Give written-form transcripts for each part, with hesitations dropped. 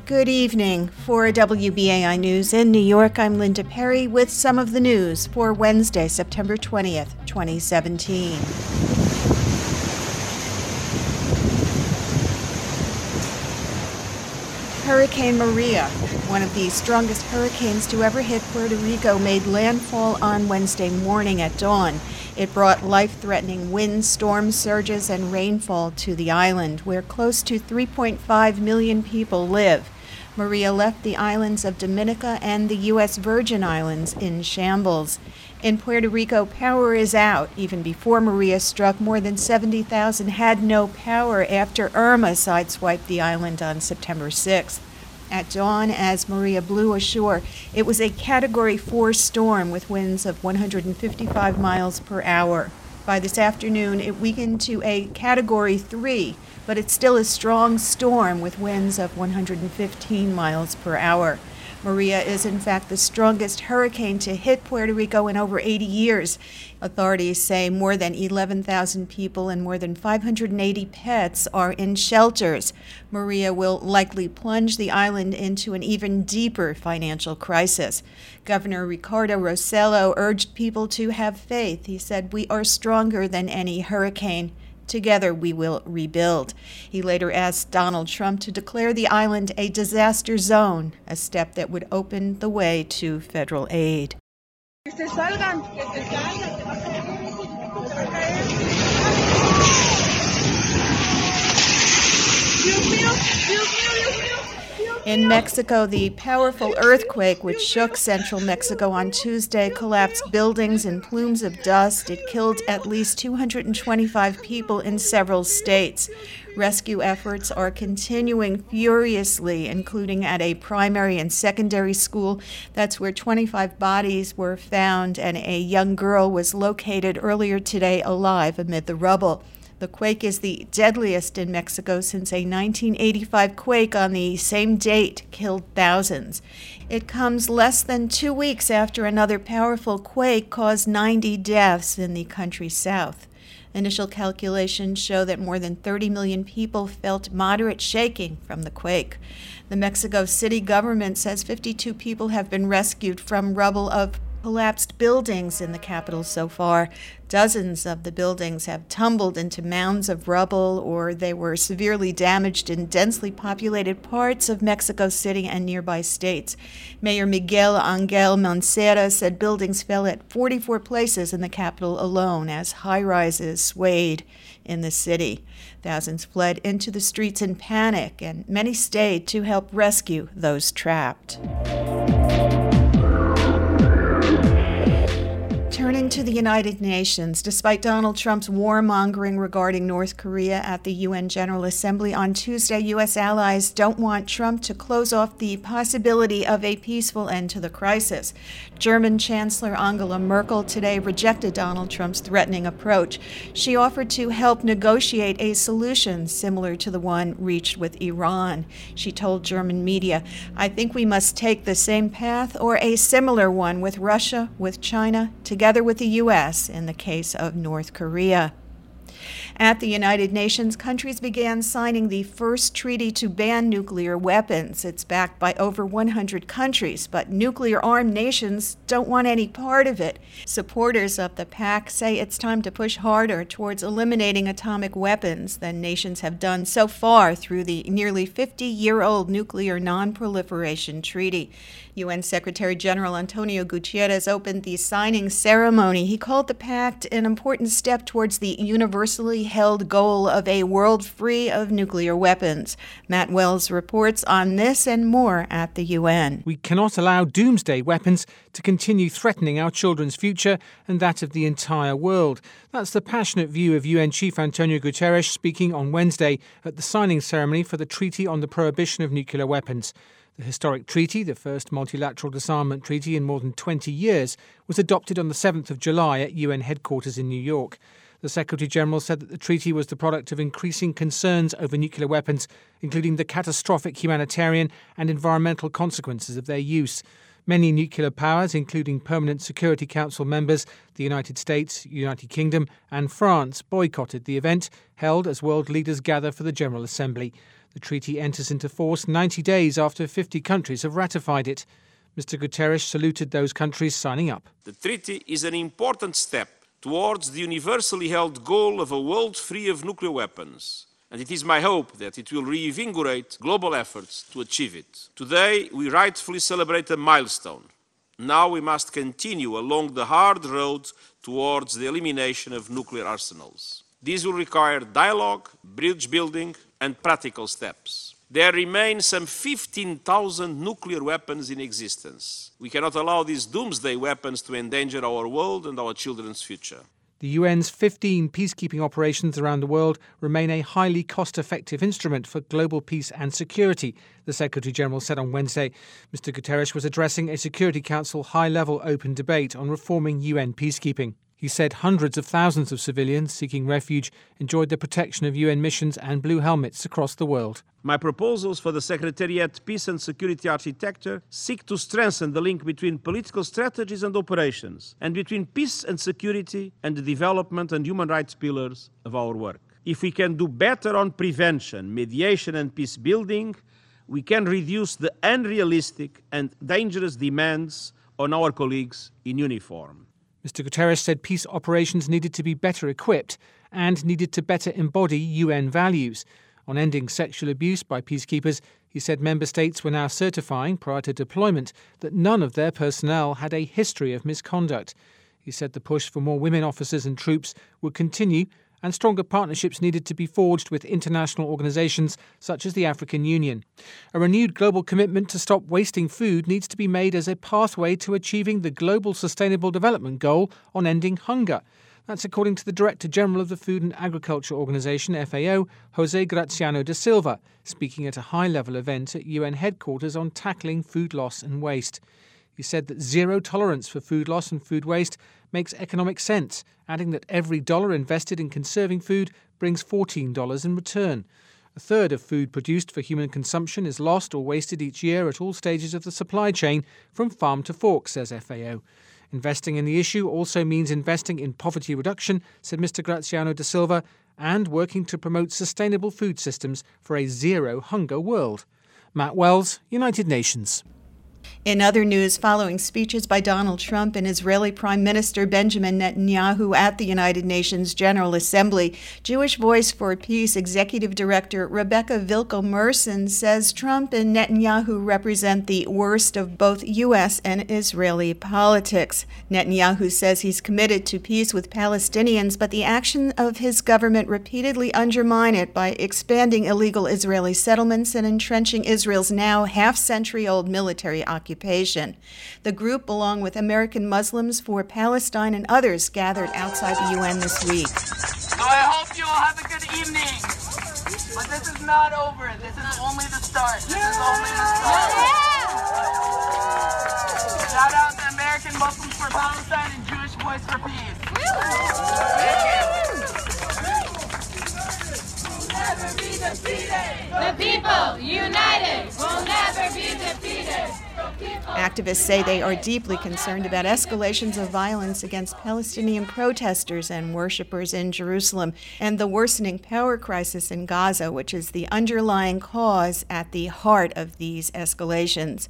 Good evening. For WBAI News in New York, I'm Linda Perry with some of the news for Wednesday, September 20th, 2017. Hurricane Maria, one of the strongest hurricanes to ever hit Puerto Rico, made landfall on Wednesday morning at dawn. It brought life-threatening winds, storm surges, and rainfall to the island, where close to 3.5 million people live. Maria left the islands of Dominica and the U.S. Virgin Islands in shambles. In Puerto Rico, power is out. Even before Maria struck, more than 70,000 had no power after Irma sideswiped the island on September 6th. At dawn, as Maria blew ashore, it was a Category 4 storm with winds of 155 miles per hour. By this afternoon, it weakened to a Category 3, but it's still a strong storm with winds of 115 miles per hour. Maria is, in fact, the strongest hurricane to hit Puerto Rico in over 80 years. Authorities say more than 11,000 people and more than 580 pets are in shelters. Maria will likely plunge the island into an even deeper financial crisis. Governor Ricardo Rossello urged people to have faith. He said, "We are stronger than any hurricane. Together we will rebuild." He later asked Donald Trump to declare the island a disaster zone, a step that would open the way to federal aid. In Mexico, the powerful earthquake which shook central Mexico on Tuesday collapsed buildings in plumes of dust. It killed at least 225 people in several states. Rescue efforts are continuing furiously, including at a primary and secondary school. That's where 25 bodies were found, and a young girl was located earlier today alive amid the rubble. The quake is the deadliest in Mexico since a 1985 quake on the same date killed thousands. It comes less than 2 weeks after another powerful quake caused 90 deaths in the country's south. Initial calculations show that more than 30 million people felt moderate shaking from the quake. The Mexico City government says 52 people have been rescued from rubble of collapsed buildings in the capital so far. Dozens of the buildings have tumbled into mounds of rubble, or they were severely damaged in densely populated parts of Mexico City and nearby states. Mayor Miguel Angel Mancera said buildings fell at 44 places in the capital alone as high-rises swayed in the city. Thousands fled into the streets in panic, and many stayed to help rescue those trapped. Turning to the United Nations, despite Donald Trump's warmongering regarding North Korea at the UN General Assembly on Tuesday, U.S. allies don't want Trump to close off the possibility of a peaceful end to the crisis. German Chancellor Angela Merkel today rejected Donald Trump's threatening approach. She offered to help negotiate a solution similar to the one reached with Iran. She told German media, "I think we must take the same path or a similar one with Russia, with China, together with the U.S. in the case of North Korea." At the United Nations, countries began signing the first treaty to ban nuclear weapons. It's backed by over 100 countries, but nuclear-armed nations don't want any part of it. Supporters of the pact say it's time to push harder towards eliminating atomic weapons than nations have done so far through the nearly 50-year-old Nuclear Non-Proliferation Treaty. UN Secretary General Antonio Guterres opened the signing ceremony. He called the pact an important step towards the universally held goal of a world free of nuclear weapons. Matt Wells reports on this and more at the UN. We cannot allow doomsday weapons to continue threatening our children's future and that of the entire world. That's the passionate view of UN Chief Antonio Guterres speaking on Wednesday at the signing ceremony for the Treaty on the Prohibition of Nuclear Weapons. The historic treaty, the first multilateral disarmament treaty in more than 20 years, was adopted on the 7th of July at UN headquarters in New York. The Secretary-General said that the treaty was the product of increasing concerns over nuclear weapons, including the catastrophic humanitarian and environmental consequences of their use. Many nuclear powers, including Permanent Security Council members, the United States, United Kingdom and France, boycotted the event, held as world leaders gather for the General Assembly. The treaty enters into force 90 days after 50 countries have ratified it. Mr. Guterres saluted those countries signing up. The treaty is an important step towards the universally held goal of a world free of nuclear weapons, and it is my hope that it will reinvigorate global efforts to achieve it. Today, we rightfully celebrate a milestone. Now we must continue along the hard road towards the elimination of nuclear arsenals. This will require dialogue, bridge building, and practical steps. There remain some 15,000 nuclear weapons in existence. We cannot allow these doomsday weapons to endanger our world and our children's future. The UN's 15 peacekeeping operations around the world remain a highly cost-effective instrument for global peace and security, the Secretary-General said on Wednesday. Mr. Guterres was addressing a Security Council high-level open debate on reforming UN peacekeeping. He said hundreds of thousands of civilians seeking refuge enjoyed the protection of UN missions and blue helmets across the world. My proposals for the Secretariat Peace and Security Architecture seek to strengthen the link between political strategies and operations, and between peace and security and the development and human rights pillars of our work. If we can do better on prevention, mediation and peace building, we can reduce the unrealistic and dangerous demands on our colleagues in uniform. Mr. Guterres said peace operations needed to be better equipped and needed to better embody UN values. On ending sexual abuse by peacekeepers, he said member states were now certifying, prior to deployment, that none of their personnel had a history of misconduct. He said the push for more women officers and troops would continue, and stronger partnerships needed to be forged with international organisations such as the African Union. A renewed global commitment to stop wasting food needs to be made as a pathway to achieving the Global Sustainable Development Goal on ending hunger. That's according to the Director General of the Food and Agriculture Organization, FAO, José Graziano da Silva, speaking at a high-level event at UN headquarters on tackling food loss and waste. He said that zero tolerance for food loss and food waste makes economic sense, adding that every dollar invested in conserving food brings $14 in return. A third of food produced for human consumption is lost or wasted each year at all stages of the supply chain, from farm to fork, says FAO. Investing in the issue also means investing in poverty reduction, said Mr. Graziano da Silva, and working to promote sustainable food systems for a zero-hunger world. Matt Wells, United Nations. In other news, following speeches by Donald Trump and Israeli Prime Minister Benjamin Netanyahu at the United Nations General Assembly, Jewish Voice for Peace Executive Director Rebecca Vilko-Merson says Trump and Netanyahu represent the worst of both U.S. and Israeli politics. Netanyahu says he's committed to peace with Palestinians, but the action of his government repeatedly undermine it by expanding illegal Israeli settlements and entrenching Israel's now half-century-old military occupation. The group, along with American Muslims for Palestine and others, gathered outside the UN this week. So I hope you all have a good evening. But this is not over. This is only the start. This is only the start. Shout out to American Muslims for Palestine and Jewish Voice for Peace. Never be defeated. The people united will never be defeated. Activists say they are deeply concerned about escalations of violence against Palestinian protesters and worshippers in Jerusalem and the worsening power crisis in Gaza, which is the underlying cause at the heart of these escalations.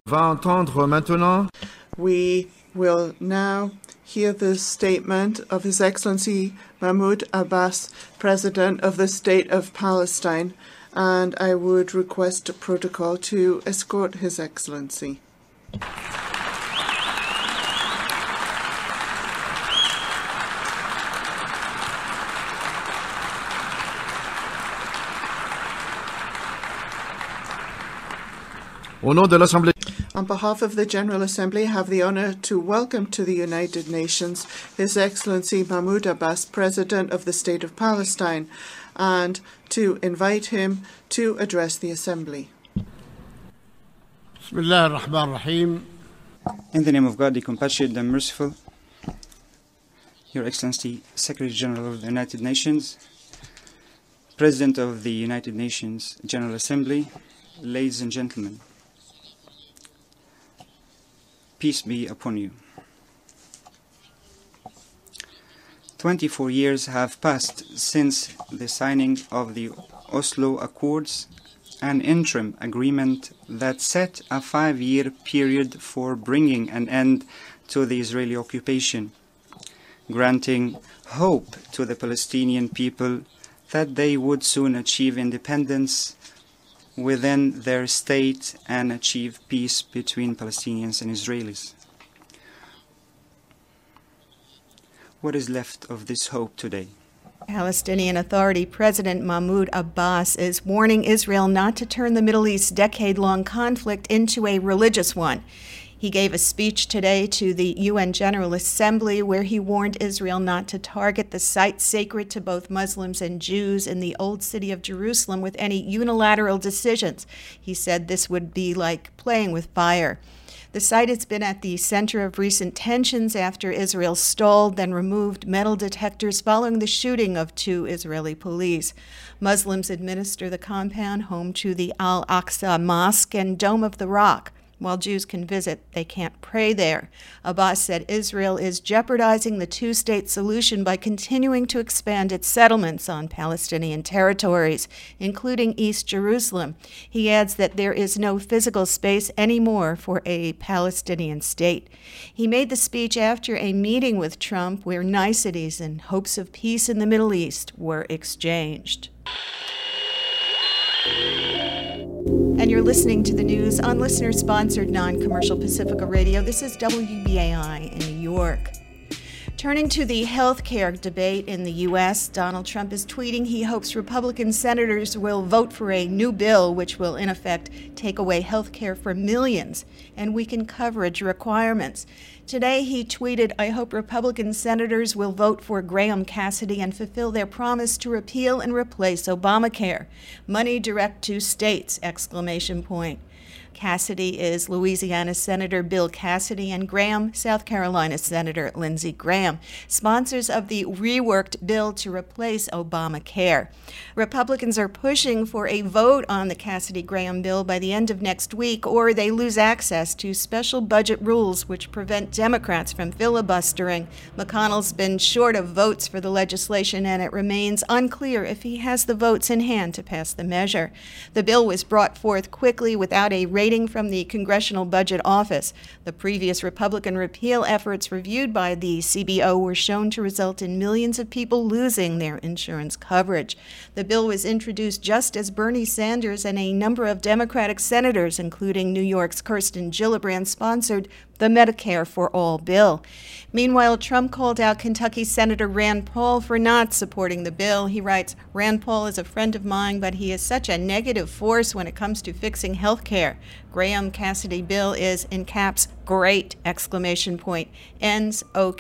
We will now hear the statement of His Excellency Mahmoud Abbas, President of the State of Palestine, and I would request a protocol to escort His Excellency. On behalf of the General Assembly, I have the honor to welcome to the United Nations His Excellency Mahmoud Abbas, President of the State of Palestine, and to invite him to address the Assembly. In the name of God, the compassionate and merciful, Your Excellency, Secretary General of the United Nations, President of the United Nations General Assembly, ladies and gentlemen, peace be upon you. 24 years have passed since the signing of the Oslo Accords an interim agreement that set a 5-year period for bringing an end to the Israeli occupation, granting hope to the Palestinian people that they would soon achieve independence within their state and achieve peace between Palestinians and Israelis. What is left of this hope today? Palestinian Authority President Mahmoud Abbas is warning Israel not to turn the Middle East's decade-long conflict into a religious one. He gave a speech today to the UN General Assembly where he warned Israel not to target the site sacred to both Muslims and Jews in the Old City of Jerusalem with any unilateral decisions. He said this would be like playing with fire. The site has been at the center of recent tensions after Israel stalled, then removed metal detectors following the shooting of 2 Israeli police. Muslims administer the compound, home to the Al-Aqsa Mosque and Dome of the Rock. While Jews can visit, they can't pray there. Abbas said Israel is jeopardizing the two-state solution by continuing to expand its settlements on Palestinian territories, including East Jerusalem. He adds that there is no physical space anymore for a Palestinian state. He made the speech after a meeting with Trump where niceties and hopes of peace in the Middle East were exchanged. And you're listening to the news on listener-sponsored non-commercial Pacifica Radio. This is WBAI in New York. Turning to the health care debate in the U.S., Donald Trump is tweeting he hopes Republican senators will vote for a new bill which will, in effect, take away health care for millions and weaken coverage requirements. Today, he tweeted, "I hope Republican senators will vote for Graham Cassidy and fulfill their promise to repeal and replace Obamacare. Money direct to states!" Cassidy is Louisiana Senator Bill Cassidy and Graham, South Carolina Senator Lindsey Graham, sponsors of the reworked bill to replace Obamacare. Republicans are pushing for a vote on the Cassidy-Graham bill by the end of next week, or they lose access to special budget rules which prevent Democrats from filibustering. McConnell's been short of votes for the legislation, and it remains unclear if he has the votes in hand to pass the measure. The bill was brought forth quickly without a rating from the Congressional Budget Office. The previous Republican repeal efforts reviewed by the CBO were shown to result in millions of people losing their insurance coverage. The bill was introduced just as Bernie Sanders and a number of Democratic senators, including New York's Kirsten Gillibrand, sponsored the Medicare for All bill. Meanwhile, Trump called out Kentucky Senator Rand Paul for not supporting the bill. He writes, "Rand Paul is a friend of mine, but he is such a negative force when it comes to fixing health care. Graham Cassidy bill is, in caps, great, ! Ends O-care, !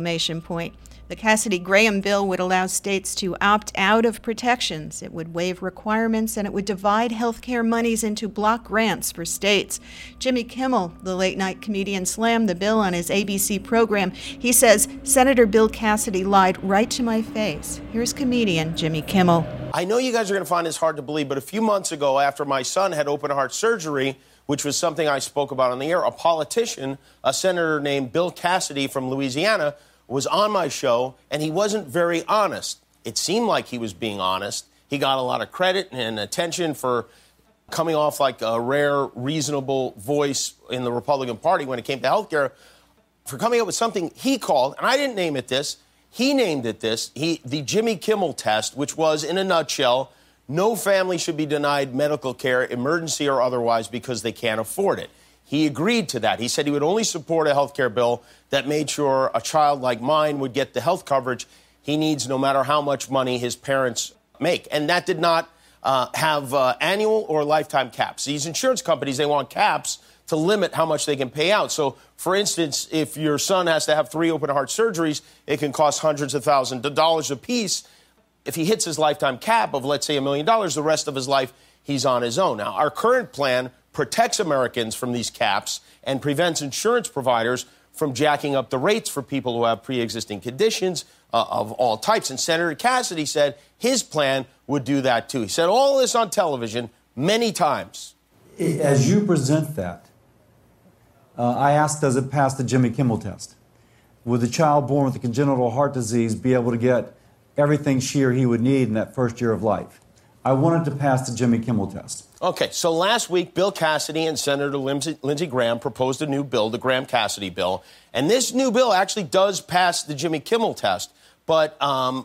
The Cassidy-Graham bill would allow states to opt out of protections. It would waive requirements, and it would divide health care monies into block grants for states. Jimmy Kimmel, the late-night comedian, slammed the bill on his ABC program. He says, "Senator Bill Cassidy lied right to my face." Here's comedian Jimmy Kimmel. I know you guys are going to find this hard to believe, but a few months ago, after my son had open heart surgery, which was something I spoke about on the air, a politician, a senator named Bill Cassidy from Louisiana, was on my show, and he wasn't very honest. It seemed like he was being honest. He got a lot of credit and attention for coming off like a rare, reasonable voice in the Republican Party when it came to health care, for coming up with something he called, and I didn't name it this, he named it this, the Jimmy Kimmel test, which was, in a nutshell, no family should be denied medical care, emergency or otherwise, because they can't afford it. He agreed to that. He said he would only support a health care bill that made sure a child like mine would get the health coverage he needs no matter how much money his parents make. And that did not have annual or lifetime caps. These insurance companies, they want caps to limit how much they can pay out. So, for instance, if your son has to have 3 open heart surgeries, it can cost hundreds of thousands of dollars apiece. If he hits his lifetime cap of, let's say, $1 million, the rest of his life, he's on his own. Now, our current plan protects Americans from these caps and prevents insurance providers from jacking up the rates for people who have pre-existing conditions of all types. And Senator Cassidy said his plan would do that, too. He said all this on television many times. As you present that, I asked, does it pass the Jimmy Kimmel test? Would the child born with a congenital heart disease be able to get everything she or he would need in that first year of life? I wanted to pass the Jimmy Kimmel test. Okay, so last week, Bill Cassidy and Senator Lindsey Graham proposed a new bill, the Graham-Cassidy bill. And this new bill actually does pass the Jimmy Kimmel test, but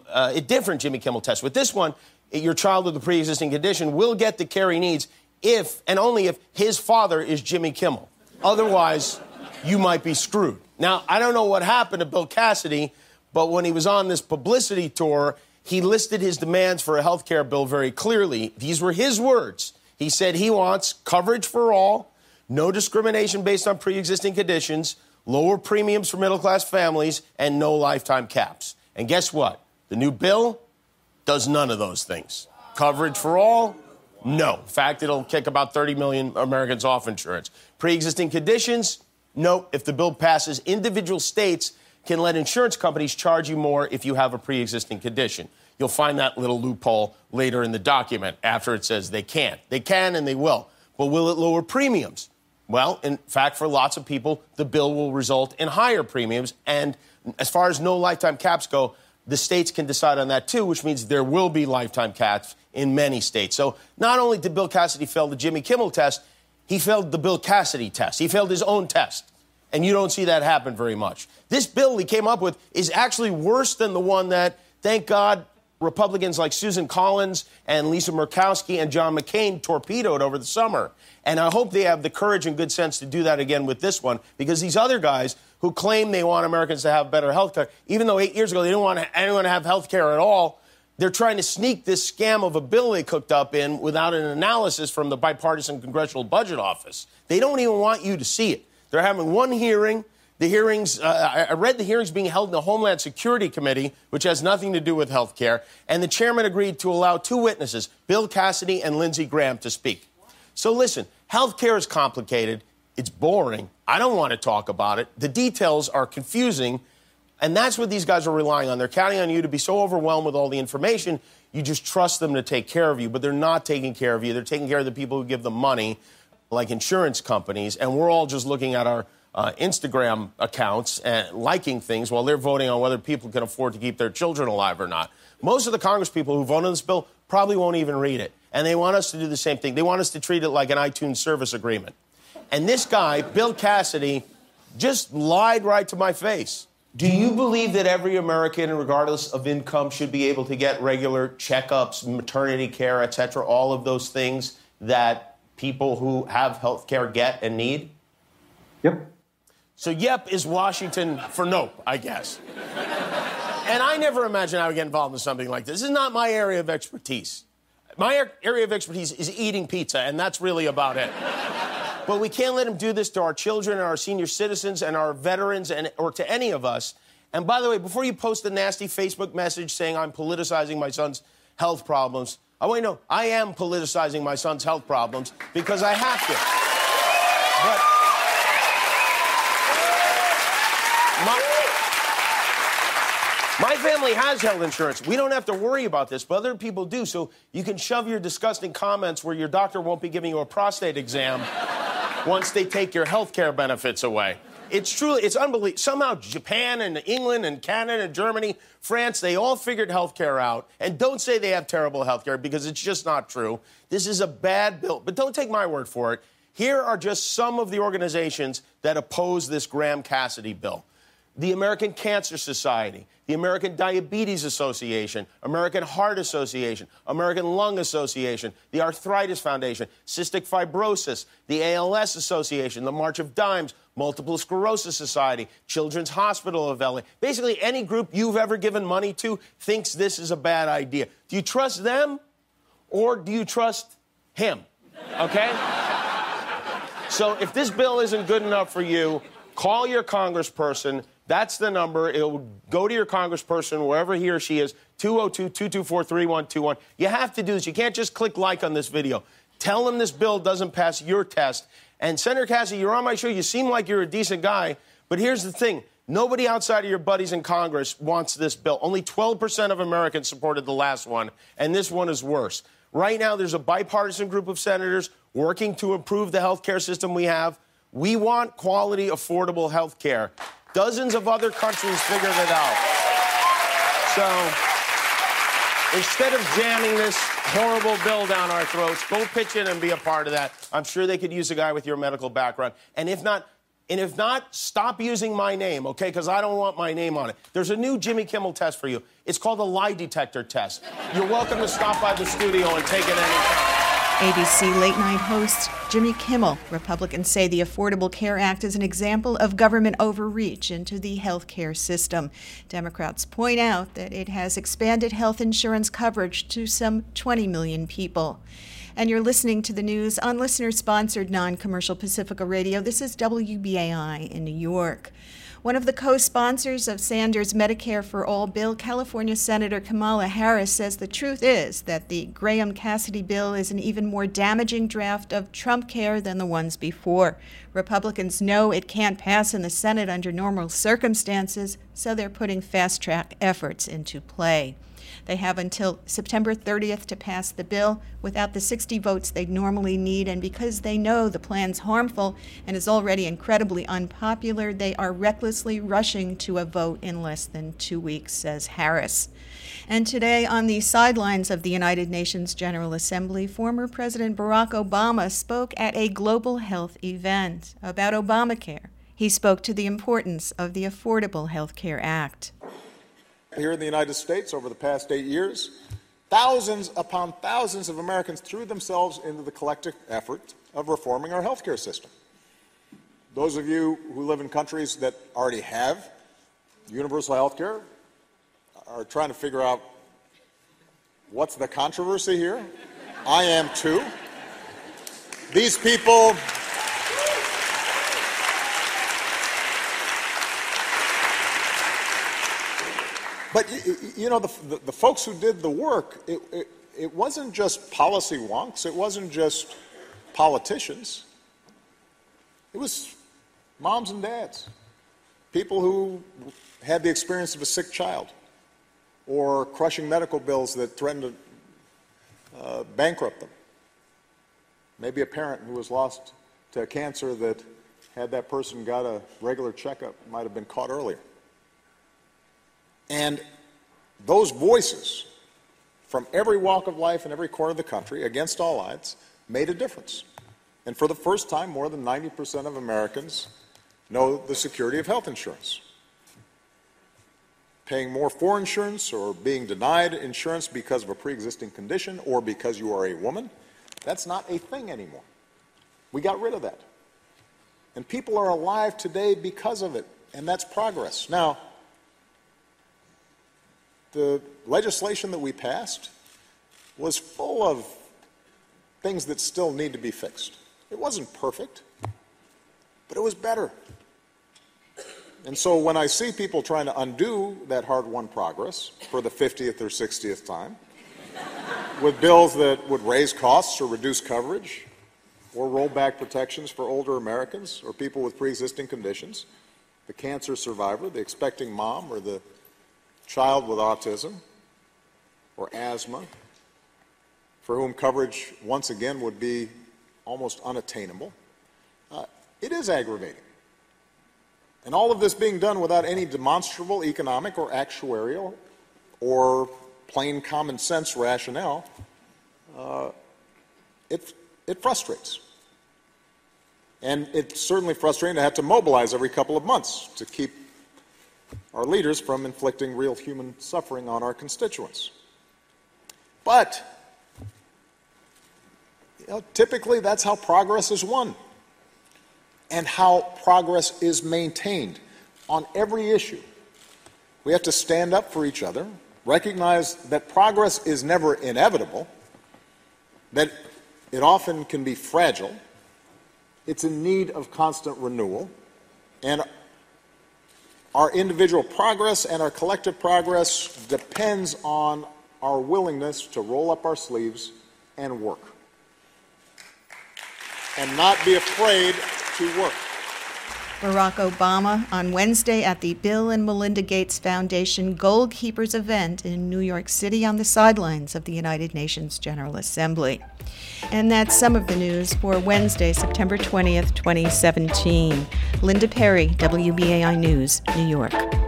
a different Jimmy Kimmel test. With this one, your child with a pre-existing condition will get the care he needs if and only if his father is Jimmy Kimmel. Otherwise, you might be screwed. Now, I don't know what happened to Bill Cassidy, but when he was on this publicity tour, he listed his demands for a health care bill very clearly. These were his words. He said he wants coverage for all, no discrimination based on pre-existing conditions, lower premiums for middle-class families, and no lifetime caps. And guess what? The new bill does none of those things. Coverage for all? No. In fact, it'll kick about 30 million Americans off insurance. Pre-existing conditions? No. If the bill passes, individual states can let insurance companies charge you more if you have a pre-existing condition. You'll find that little loophole later in the document after it says they can't. They can and they will. But will it lower premiums? Well, in fact, for lots of people, the bill will result in higher premiums. And as far as no lifetime caps go, the states can decide on that, too, which means there will be lifetime caps in many states. So not only did Bill Cassidy fail the Jimmy Kimmel test, he failed the Bill Cassidy test. He failed his own test. And you don't see that happen very much. This bill he came up with is actually worse than the one that, thank God, Republicans like Susan Collins and Lisa Murkowski and John McCain torpedoed over the summer. And I hope they have the courage and good sense to do that again with this one, because these other guys who claim they want Americans to have better health care, even though 8 years ago they didn't want anyone to have health care at all, they're trying to sneak this scam of a bill they cooked up in without an analysis from the Bipartisan Congressional Budget Office. They don't even want you to see it. They're having one hearing. The hearings, I read the hearings being held in the Homeland Security Committee, which has nothing to do with health care, and the chairman agreed to allow two witnesses, Bill Cassidy and Lindsey Graham, to speak. So listen, health care is complicated. It's boring. I don't want to talk about it. The details are confusing, and that's what these guys are relying on. They're counting on you to be so overwhelmed with all the information, you just trust them to take care of you, but they're not taking care of you. They're taking care of the people who give them money, like insurance companies, and we're all just looking at our Instagram accounts and liking things while they're voting on whether people can afford to keep their children alive or not. Most of the Congress people who vote on this bill probably won't even read it. And they want us to do the same thing. They want us to treat it like an iTunes service agreement. And this guy, Bill Cassidy, just lied right to my face. Do you believe that every American, regardless of income, should be able to get regular checkups, maternity care, et cetera, all of those things that people who have health care get and need? Yep. So yep is Washington for nope, I guess. And I never imagined I would get involved in something like this. This is not my area of expertise. My area of expertise is eating pizza, and that's really about it. But we can't let him do this to our children and our senior citizens and our veterans or to any of us. And by the way, before you post a nasty Facebook message saying I'm politicizing my son's health problems, I want you to know I am politicizing my son's health problems because I have to. But my family has health insurance. We don't have to worry about this, but other people do. So you can shove your disgusting comments where your doctor won't be giving you a prostate exam once they take your health care benefits away. It's unbelievable. Somehow Japan and England and Canada and Germany, France, they all figured health care out. And don't say they have terrible health care because it's just not true. This is a bad bill. But don't take my word for it. Here are just some of the organizations that oppose this Graham-Cassidy bill. The American Cancer Society, the American Diabetes Association, American Heart Association, American Lung Association, the Arthritis Foundation, Cystic Fibrosis, the ALS Association, the March of Dimes, Multiple Sclerosis Society, Children's Hospital of LA. Basically, any group you've ever given money to thinks this is a bad idea. Do you trust them or do you trust him? Okay? So if this bill isn't good enough for you, call your congressperson. That's the number. It'll go to your congressperson, wherever he or she is, 202-224-3121. You have to do this. You can't just click like on this video. Tell them this bill doesn't pass your test. And Senator Cassidy, you're on my show. You seem like you're a decent guy. But here's the thing. Nobody outside of your buddies in Congress wants this bill. Only 12% of Americans supported the last one, and this one is worse. Right now, there's a bipartisan group of senators working to improve the health care system we have. We want quality, affordable health care. Dozens of other countries figured it out. So instead of jamming this horrible bill down our throats. Go pitch in and be a part of that. I'm sure they could use a guy with your medical background. And if not, stop using my name, okay? Because I don't want my name on it. There's a new Jimmy Kimmel test for you. It's called the lie detector test. You're welcome to stop by the studio and take it anytime. ABC Late Night host Jimmy Kimmel. Republicans say the Affordable Care Act is an example of government overreach into the health care system. Democrats point out that it has expanded health insurance coverage to some 20 million people. And you're listening to the news on listener-sponsored non-commercial Pacifica Radio. This is WBAI in New York. One of the co-sponsors of Sanders' Medicare for All bill, California Senator Kamala Harris, says the truth is that the Graham-Cassidy bill is an even more damaging draft of Trump care than the ones before. Republicans know it can't pass in the Senate under normal circumstances, so they're putting fast-track efforts into play. They have until September 30th to pass the bill without the 60 votes they'd normally need, and because they know the plan's harmful and is already incredibly unpopular, they are recklessly rushing to a vote in less than 2 weeks, says Harris. And today, on the sidelines of the United Nations General Assembly, former President Barack Obama spoke at a global health event about Obamacare. He spoke to the importance of the Affordable Health Care Act. Here in the United States, over the past 8 years, thousands upon thousands of Americans threw themselves into the collective effort of reforming our healthcare system. Those of you who live in countries that already have universal healthcare are trying to figure out what's the controversy here. I am too. These people But, you know, the folks who did the work, it wasn't just policy wonks. It wasn't just politicians. It was moms and dads, people who had the experience of a sick child or crushing medical bills that threatened to bankrupt them. Maybe a parent who was lost to cancer that, had that person got a regular checkup, might have been caught earlier. And those voices from every walk of life in every corner of the country, against all odds, made a difference. And for the first time, more than 90% of Americans know the security of health insurance. Paying more for insurance or being denied insurance because of a pre-existing condition or because you are a woman, that's not a thing anymore. We got rid of that. And people are alive today because of it, and that's progress. Now, the legislation that we passed was full of things that still need to be fixed. It wasn't perfect, but it was better. And so when I see people trying to undo that hard-won progress for the 50th or 60th time, with bills that would raise costs or reduce coverage, or roll back protections for older Americans or people with pre-existing conditions, the cancer survivor, the expecting mom, or the child with autism or asthma, for whom coverage once again would be almost unattainable, it is aggravating. And all of this being done without any demonstrable economic or actuarial or plain common sense rationale, it frustrates. And it's certainly frustrating to have to mobilize every couple of months to keep our leaders from inflicting real human suffering on our constituents. But, you know, typically that's how progress is won and how progress is maintained on every issue. We have to stand up for each other, recognize that progress is never inevitable, that it often can be fragile, it's in need of constant renewal, and our individual progress and our collective progress depends on our willingness to roll up our sleeves and work. And not be afraid to work. Barack Obama on Wednesday at the Bill and Melinda Gates Foundation Goal Keepers event in New York City on the sidelines of the United Nations General Assembly. And that's some of the news for Wednesday, September 20th, 2017. Linda Perry, WBAI News, New York.